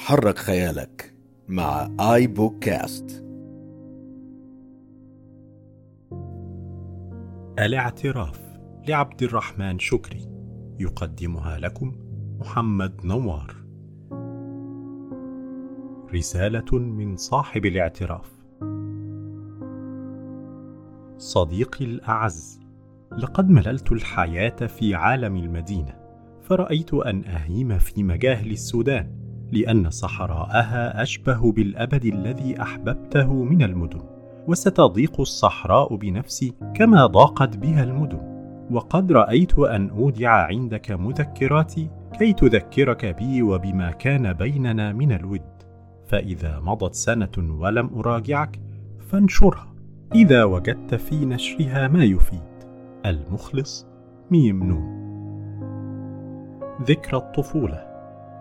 حرك خيالك مع آي بوكاست. الاعتراف لعبد الرحمن شكري، يقدمها لكم محمد نوار. رسالة من صاحب الاعتراف. صديقي الأعز، لقد مللت الحياة في عالم المدينة، فرأيت أن أهيم في مجاهل السودان، لأن صحراءها أشبه بالأبد الذي أحببته من المدن، وستضيق الصحراء بنفسي كما ضاقت بها المدن. وقد رأيت أن أودع عندك مذكراتي كي تذكرك بي وبما كان بيننا من الود، فإذا مضت سنة ولم أراجعك فانشرها إذا وجدت في نشرها ما يفيد. المخلص ميم نون. ذكرى الطفولة.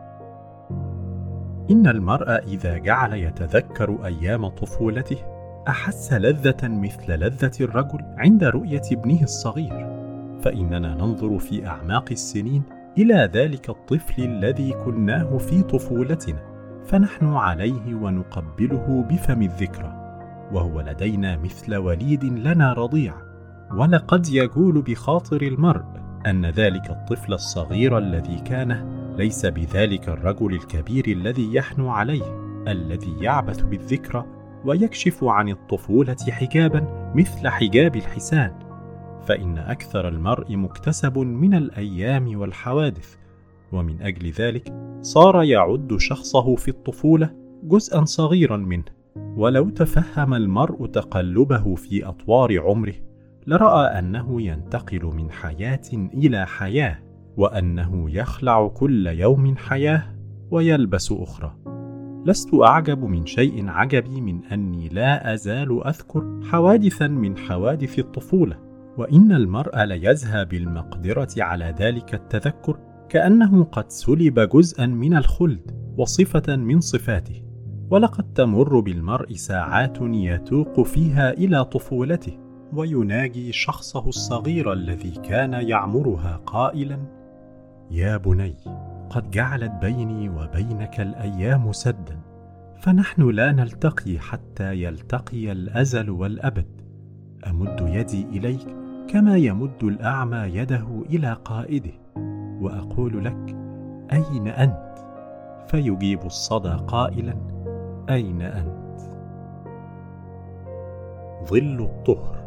إن المرء إذا جعل يتذكر أيام طفولته أحس لذة مثل لذة الرجل عند رؤية ابنه الصغير، فإننا ننظر في أعماق السنين إلى ذلك الطفل الذي كناه في طفولتنا، فنحن عليه ونقبله بفم الذكرى، وهو لدينا مثل وليد لنا رضيع. ولقد يجول بخاطر المرء أن ذلك الطفل الصغير الذي كانه ليس بذلك الرجل الكبير الذي يحنو عليه، الذي يعبث بالذكرى ويكشف عن الطفولة حجابا مثل حجاب الحسان، فإن أكثر المرء مكتسب من الأيام والحوادث، ومن أجل ذلك صار يعد شخصه في الطفولة جزءا صغيرا منه. ولو تفهم المرء تقلبه في أطوار عمره لرأى أنه ينتقل من حياة إلى حياة، وأنه يخلع كل يوم حياة ويلبس أخرى. لست أعجب من شيء عجبي من أني لا أزال أذكر حوادثا من حوادث الطفولة، وإن المرء ليزهى بالمقدرة على ذلك التذكر كأنه قد سلب جزءا من الخلد وصفة من صفاته. ولقد تمر بالمرء ساعات يتوق فيها إلى طفولته ويناجي شخصه الصغير الذي كان يعمرها قائلا: يا بني، قد جعلت بيني وبينك الأيام سدا، فنحن لا نلتقي حتى يلتقي الأزل والأبد. أمد يدي إليك كما يمد الأعمى يده إلى قائده، وأقول لك: أين أنت؟ فيجيب الصدى قائلا: أين أنت؟ ظل الطهر.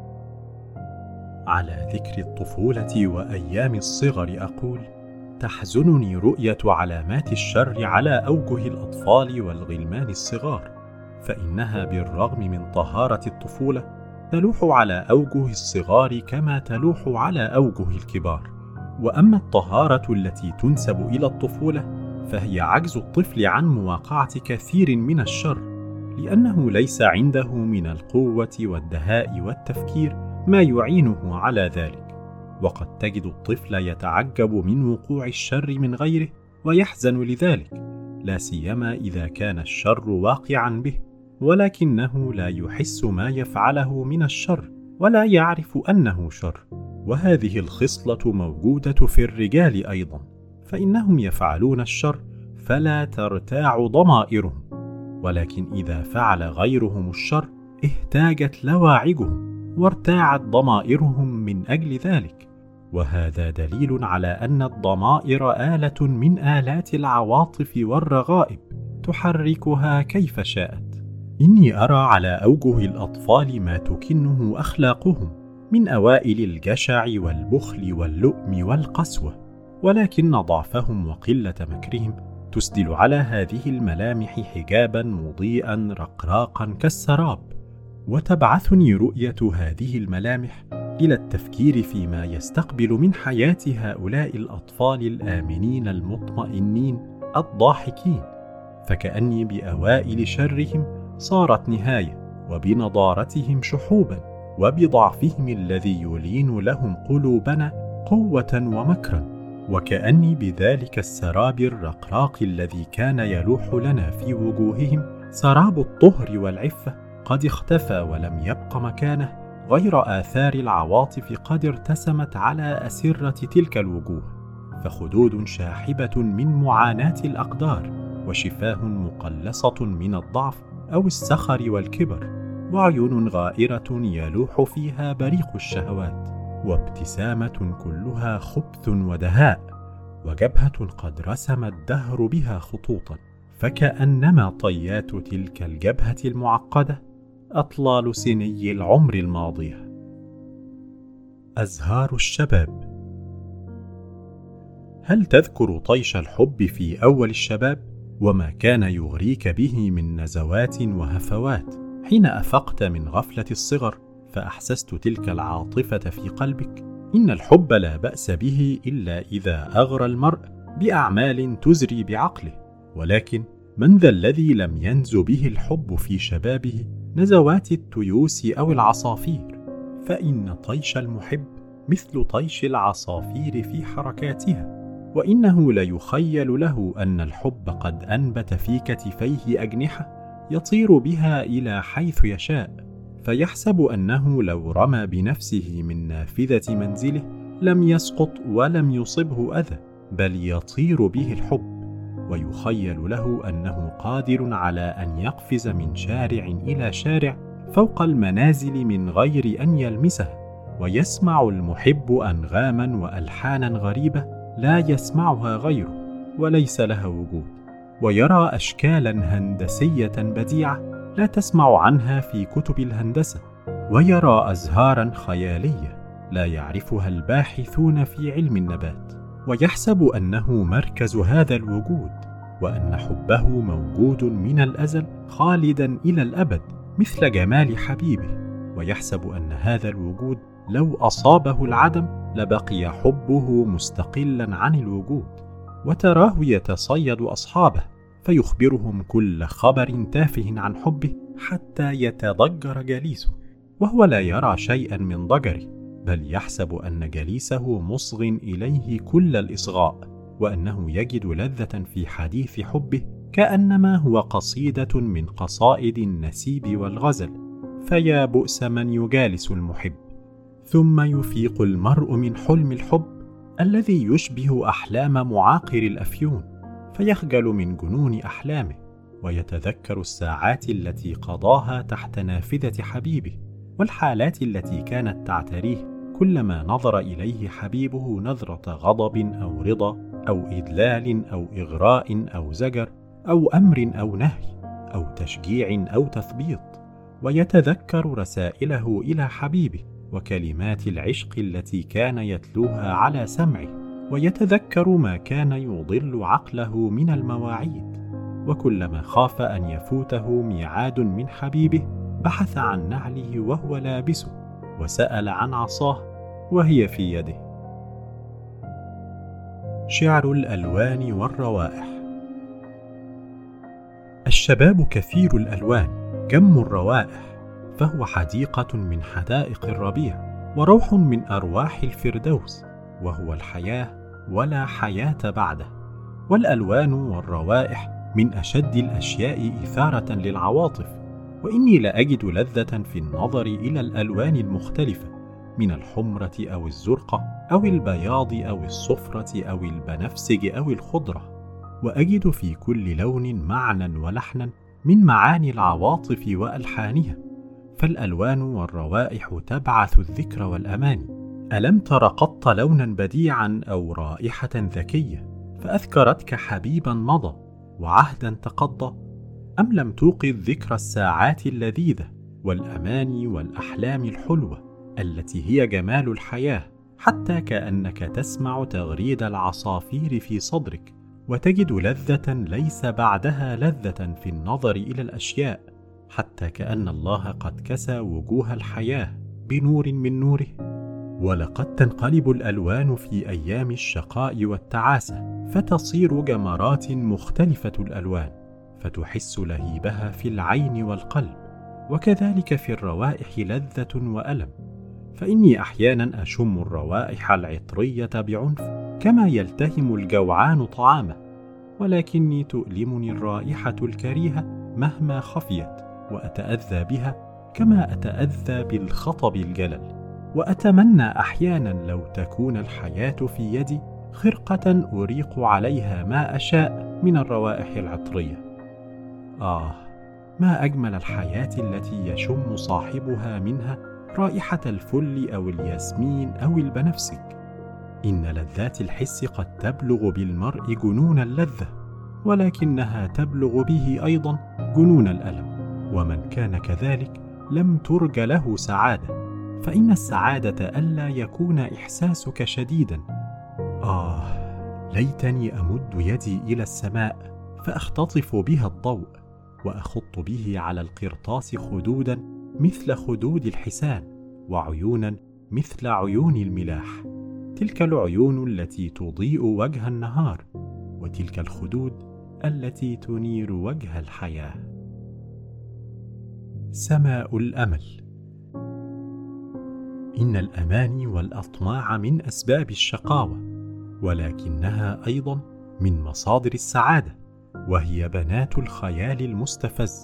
على ذكر الطفولة وأيام الصغر أقول: تحزنني رؤية علامات الشر على أوجه الأطفال والغلمان الصغار، فإنها بالرغم من طهارة الطفولة تلوح على أوجه الصغار كما تلوح على أوجه الكبار. وأما الطهارة التي تنسب إلى الطفولة فهي عجز الطفل عن مواقعة كثير من الشر، لأنه ليس عنده من القوة والدهاء والتفكير ما يعينه على ذلك. وقد تجد الطفل يتعجب من وقوع الشر من غيره ويحزن لذلك، لا سيما إذا كان الشر واقعا به، ولكنه لا يحس ما يفعله من الشر ولا يعرف أنه شر. وهذه الخصلة موجودة في الرجال أيضا، فإنهم يفعلون الشر فلا ترتاع ضمائرهم، ولكن إذا فعل غيرهم الشر اهتاجت لواعجهم وارتاعت ضمائرهم من أجل ذلك. وهذا دليل على أن الضمائر آلة من آلات العواطف والرغائب تحركها كيف شاءت. إني أرى على أوجه الأطفال ما تكنه أخلاقهم من أوائل الجشع والبخل واللؤم والقسوة، ولكن ضعفهم وقلة مكرهم تسدل على هذه الملامح حجابا مضيئا رقراقا كالسراب. وتبعثني رؤية هذه الملامح إلى التفكير فيما يستقبل من حياة هؤلاء الأطفال الآمنين المطمئنين الضاحكين، فكأني بأوائل شرهم صارت نهاية، وبنضارتهم شحوبا، وبضعفهم الذي يلين لهم قلوبنا قوة ومكرا، وكأني بذلك السراب الرقراق الذي كان يلوح لنا في وجوههم سراب الطهر والعفة قد اختفى ولم يبق مكانه غير آثار العواطف قد ارتسمت على أسرة تلك الوجوه، فخدود شاحبة من معاناة الأقدار وشفاه مقلصة من الضعف أو السخر والكبر، وعيون غائرة يلوح فيها بريق الشهوات، وابتسامة كلها خبث ودهاء، وجبهة قد رسم الدهر بها خطوطا، فكأنما طيات تلك الجبهة المعقدة أطلال سني العمر الماضية. أزهار الشباب. هل تذكر طيش الحب في أول الشباب، وما كان يغريك به من نزوات وهفوات حين أفقت من غفلة الصغر فأحسست تلك العاطفة في قلبك؟ إن الحب لا بأس به إلا إذا أغرى المرء بأعمال تزري بعقله، ولكن من ذا الذي لم ينز به الحب في شبابه نزوات التيوس أو العصافير؟ فإن طيش المحب مثل طيش العصافير في حركاتها، وإنه ليخيل له أن الحب قد أنبت في كتفيه أجنحة يطير بها إلى حيث يشاء، فيحسب أنه لو رمى بنفسه من نافذة منزله لم يسقط ولم يصبه أذى، بل يطير به الحب، ويخيل له أنه قادر على أن يقفز من شارع إلى شارع فوق المنازل من غير أن يلمسها، ويسمع المحب أنغاما وألحانا غريبة لا يسمعها غيره وليس لها وجود، ويرى أشكالا هندسية بديعة لا تسمع عنها في كتب الهندسة، ويرى أزهارا خيالية لا يعرفها الباحثون في علم النبات، ويحسب أنه مركز هذا الوجود، وأن حبه موجود من الأزل خالدا إلى الأبد مثل جمال حبيبه، ويحسب أن هذا الوجود لو أصابه العدم لبقي حبه مستقلا عن الوجود، وتراه يتصيد أصحابه فيخبرهم كل خبر تافه عن حبه حتى يتضجر جليسه، وهو لا يرى شيئا من ضجره، بل يحسب أن جليسه مصغ إليه كل الإصغاء، وأنه يجد لذة في حديث حبه كأنما هو قصيدة من قصائد النسيب والغزل، فيا بؤس من يجالس المحب. ثم يفيق المرء من حلم الحب الذي يشبه أحلام معاقر الأفيون، فيخجل من جنون أحلامه، ويتذكر الساعات التي قضاها تحت نافذة حبيبه، والحالات التي كانت تعتريه كلما نظر إليه حبيبه نظرة غضب أو رضا أو إدلال أو إغراء أو زجر أو أمر أو نهي أو تشجيع أو تثبيط، ويتذكر رسائله إلى حبيبه وكلمات العشق التي كان يتلوها على سمعه، ويتذكر ما كان يضل عقله من المواعيد، وكلما خاف أن يفوته ميعاد من حبيبه بحث عن نعله وهو لابسه، وسأل عن عصاه وهي في يده. شعر الألوان والروائح. الشباب كثير الألوان جم الروائح، فهو حديقة من حدائق الربيع وروح من أرواح الفردوس، وهو الحياة ولا حياة بعده. والألوان والروائح من أشد الأشياء إثارة للعواطف، وإني لأجد لذة في النظر إلى الألوان المختلفة من الحمرة أو الزرقة أو البياض أو الصفرة أو البنفسج أو الخضرة، وأجد في كل لون معنى ولحنا من معاني العواطف وألحانها، فالألوان والروائح تبعث الذكر والأماني. ألم تر قط لونا بديعا أو رائحة ذكية فأذكرتك حبيبا مضى وعهدا تقضى؟ أم لم توقظ ذكر الساعات اللذيذة والأماني والأحلام الحلوة التي هي جمال الحياة، حتى كأنك تسمع تغريد العصافير في صدرك، وتجد لذة ليس بعدها لذة في النظر إلى الأشياء، حتى كأن الله قد كسى وجوه الحياة بنور من نوره. ولقد تنقلب الألوان في أيام الشقاء والتعاسة فتصير جمرات مختلفة الألوان، فتحس لهيبها في العين والقلب، وكذلك في الروائح لذة وألم، فإني أحيانا أشم الروائح العطرية بعنف كما يلتهم الجوعان طعامه، ولكني تؤلمني الرائحة الكريهة مهما خفيت، وأتأذى بها كما أتأذى بالخطب الجلل، وأتمنى أحيانا لو تكون الحياة في يدي خرقة أريق عليها ما أشاء من الروائح العطرية. ما أجمل الحياة التي يشم صاحبها منها رائحة الفل أو الياسمين أو البنفسج. إن لذات الحس قد تبلغ بالمرء جنون اللذة، ولكنها تبلغ به أيضا جنون الألم، ومن كان كذلك لم ترج له سعادة، فإن السعادة ألا يكون إحساسك شديدا. ليتني أمد يدي إلى السماء فأختطف بها الضوء، وأخط به على القرطاس خدودا مثل خدود الحسان، وعيونا مثل عيون الملاح، تلك العيون التي تضيء وجه النهار، وتلك الخدود التي تنير وجه الحياة. سماء الأمل. إن الأماني والأطماع من أسباب الشقاوة، ولكنها أيضا من مصادر السعادة، وهي بنات الخيال المستفز،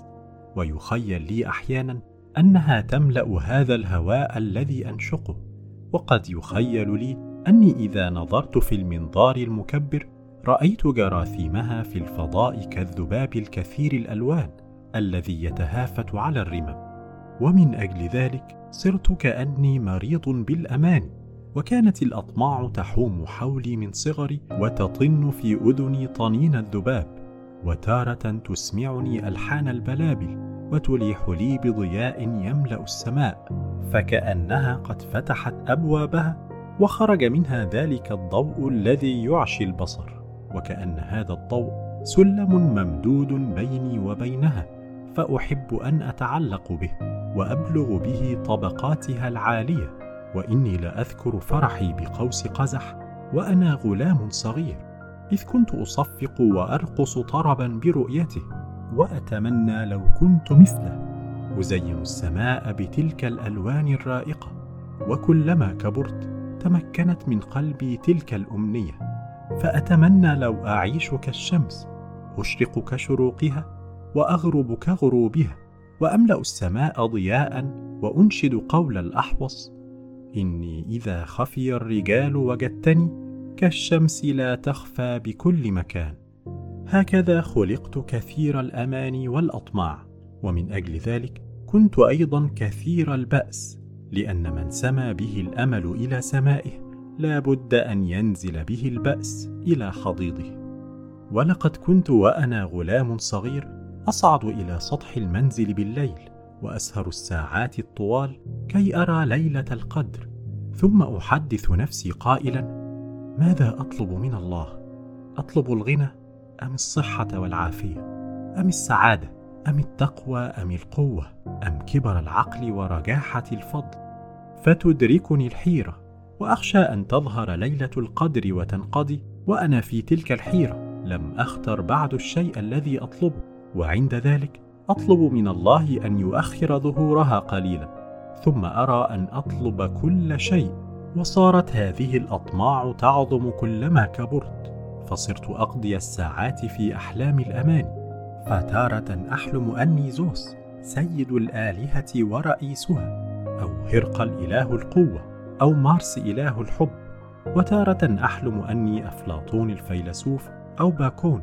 ويخيل لي أحيانا أنها تملأ هذا الهواء الذي أنشقه، وقد يخيل لي أني إذا نظرت في المنظار المكبر رأيت جراثيمها في الفضاء كالذباب الكثير الألوان الذي يتهافت على الرمم. ومن أجل ذلك صرت كأني مريض بالأمان، وكانت الأطماع تحوم حولي من صغري وتطن في أذني طنين الذباب، وتارة تسمعني ألحان البلابل وتليح لي بضياء يملأ السماء، فكأنها قد فتحت أبوابها وخرج منها ذلك الضوء الذي يعشي البصر، وكأن هذا الضوء سلم ممدود بيني وبينها، فأحب أن أتعلق به وأبلغ به طبقاتها العالية. وإني لأذكر فرحي بقوس قزح وأنا غلام صغير، إذ كنت أصفق وأرقص طربا برؤيته، وأتمنى لو كنت مثله، أزين السماء بتلك الألوان الرائقة. وكلما كبرت تمكنت من قلبي تلك الأمنية، فأتمنى لو أعيش كالشمس، أشرق كشروقها وأغرب كغروبها، وأملأ السماء ضياء، وأنشد قول الأحوص: إني إذا خفي الرجال وجدتني كالشمس لا تخفى بكل مكان. هكذا خلقت كثير الأماني والأطماع، ومن أجل ذلك كنت أيضا كثير البأس، لأن من سما به الأمل إلى سمائه لا بد أن ينزل به البأس إلى حضيضه. ولقد كنت وأنا غلام صغير أصعد إلى سطح المنزل بالليل وأسهر الساعات الطوال كي أرى ليلة القدر، ثم أحدث نفسي قائلا: ماذا أطلب من الله؟ أطلب الغنى أم الصحة والعافية أم السعادة أم التقوى أم القوة أم كبر العقل ورجاحة الفضل؟ فتدركني الحيرة، وأخشى أن تظهر ليلة القدر وتنقضي وأنا في تلك الحيرة لم أختر بعد الشيء الذي أطلبه، وعند ذلك أطلب من الله أن يؤخر ظهورها قليلا، ثم أرى أن أطلب كل شيء. وصارت هذه الأطماع تعظم كلما كبرت، فصرت أقضي الساعات في أحلام الأمان، فتارة أحلم أني زوس سيد الآلهة ورئيسها، أو هرقل إله القوة، أو مارس إله الحب، وتارة أحلم أني أفلاطون الفيلسوف أو باكون،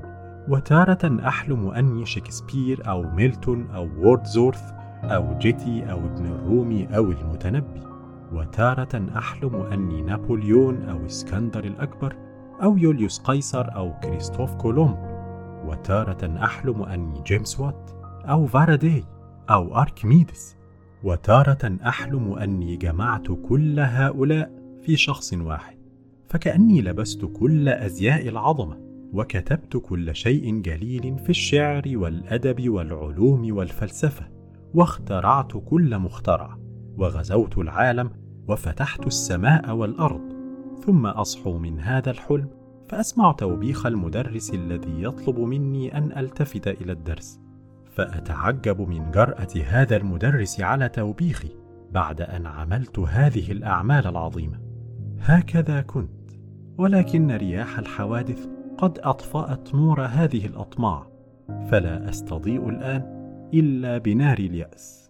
وتارة أحلم أني شكسبير أو ميلتون أو ووردزورث أو جيتي أو ابن الرومي أو المتنبي، وتارة أحلم أني نابليون أو اسكندر الأكبر أو يوليوس قيصر أو كريستوف كولومب، وتارة أحلم أني جيمس وات أو فاراداي أو أركميدس، وتارة أحلم أني جمعت كل هؤلاء في شخص واحد، فكأني لبست كل أزياء العظمة، وكتبت كل شيء جليل في الشعر والأدب والعلوم والفلسفة، واخترعت كل مخترع، وغزوت العالم وفتحت السماء والأرض. ثم أصحو من هذا الحلم فأسمع توبيخ المدرس الذي يطلب مني أن ألتفت إلى الدرس، فأتعجب من جرأة هذا المدرس على توبيخي بعد أن عملت هذه الأعمال العظيمة. هكذا كنت، ولكن رياح الحوادث قد أطفأت نور هذه الأطماع، فلا أستضيء الآن إلا بنار اليأس.